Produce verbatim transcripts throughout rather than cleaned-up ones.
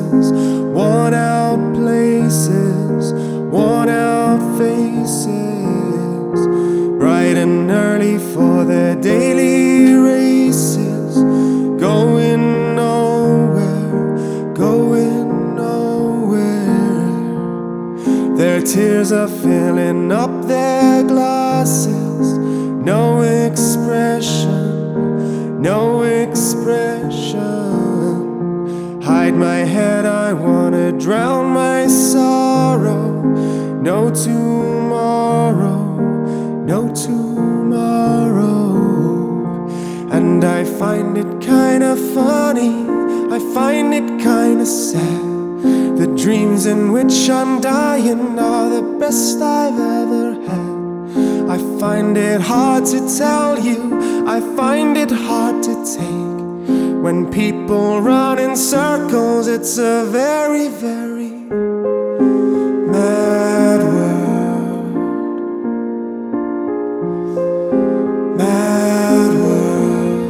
faces, worn out places, worn out faces, bright and early for their daily races, going nowhere, going nowhere. Their tears are filling up their glasses, no expression, no expression. Hide my head, I wanna drown my sorrow. No tomorrow, no tomorrow. And I find it kinda funny, I find it kinda sad. The dreams in which I'm dying are the best I've ever had. I find it hard to tell you, I find it hard to take. When people run in circles, it's a very, very mad world. Mad world.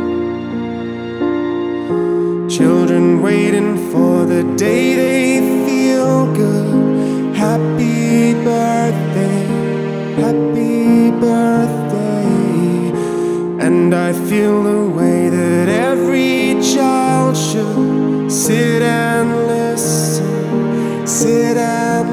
Children waiting for the day they feel good. Happy birthday, happy birthday. And I feel the way that every child should sit and listen, sit and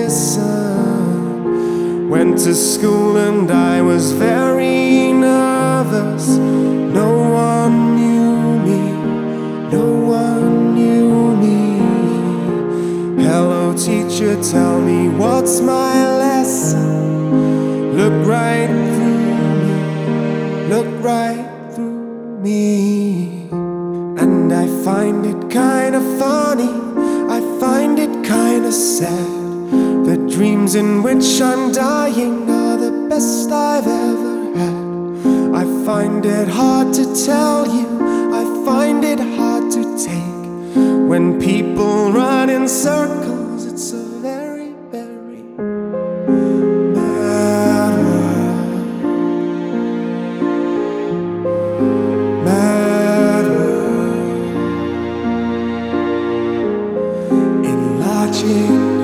listen. Went to school and I was very nervous. No one knew me, no one knew me. Hello teacher, tell me what's my lesson. Look right through me, look right through me. And I find it kinda funny, I find it kinda sad. The dreams in which I'm dying are the best I've ever had. I find it hard to tell you, I find it hard to take. When people run in circles, it's a very, very mad world. Mad world. Enlarging